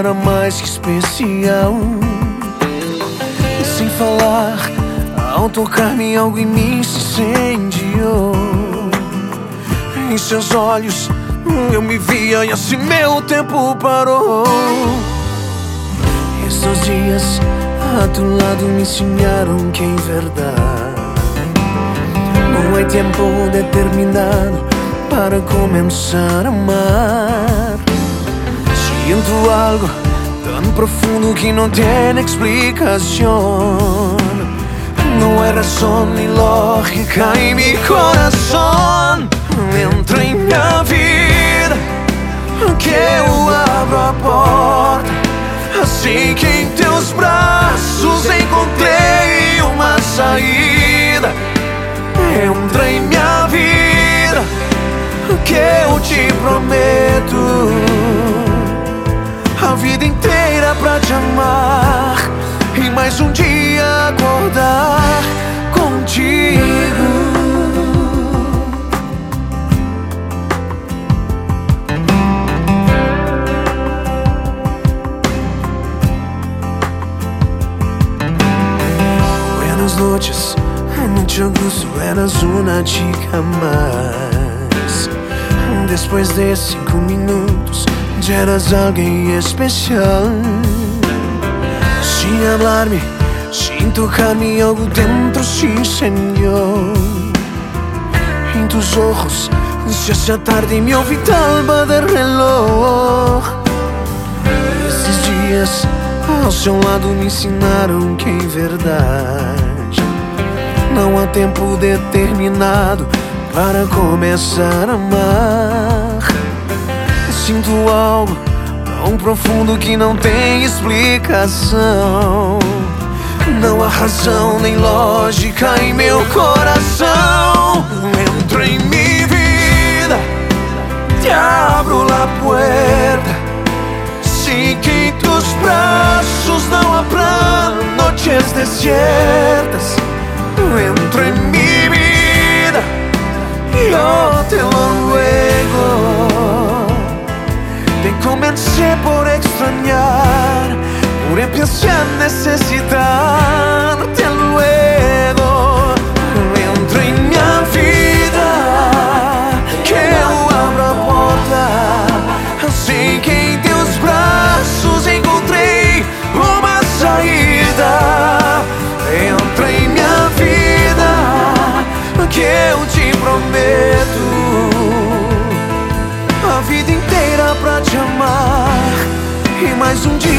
era mais que especial. Sem falar, ao tocar-me algo em mim se incendiou. Em seus olhos eu me via e assim meu tempo parou. Esses dias a tu lado me ensinaram que em verdade não há tempo determinado para começar a amar. Siento algo tan profundo que no tiene explicación. No hay razón ni lógica en mi corazón. Entra em minha vida que eu abro a porta. Assim que em teus braços encontrei uma saída. Entra em minha vida que eu te prometo a vida inteira pra te amar e mais um dia acordar contigo. Buenas noches, mucho gusto, eras una chica más. Después de 5 minutos ya eras alguien especial. Sin hablarme, sin tocarme, algo dentro se incendió. En tus ojos se hacía tarde y me olvidaba del reloj. Esses dias ao seu lado me ensinaram que em verdade não há tempo determinado para começar a amar. Sinto algo tão profundo que não tem explicação. Não há razão nem lógica em meu coração. Entra em minha vida, te abro la puerta. Sé que en tus brazos no habrá noches desiertas. Entra en mi vida, yo te lo ruego. Te comencé por extrañar, por empecé a necesitarte luego. Entra en mi vida, que eu abro a porta. Así que en teus braços encontrei uma saída. Entra em minha vida, que eu te prometo a vida inteira pra te amar e mais um dia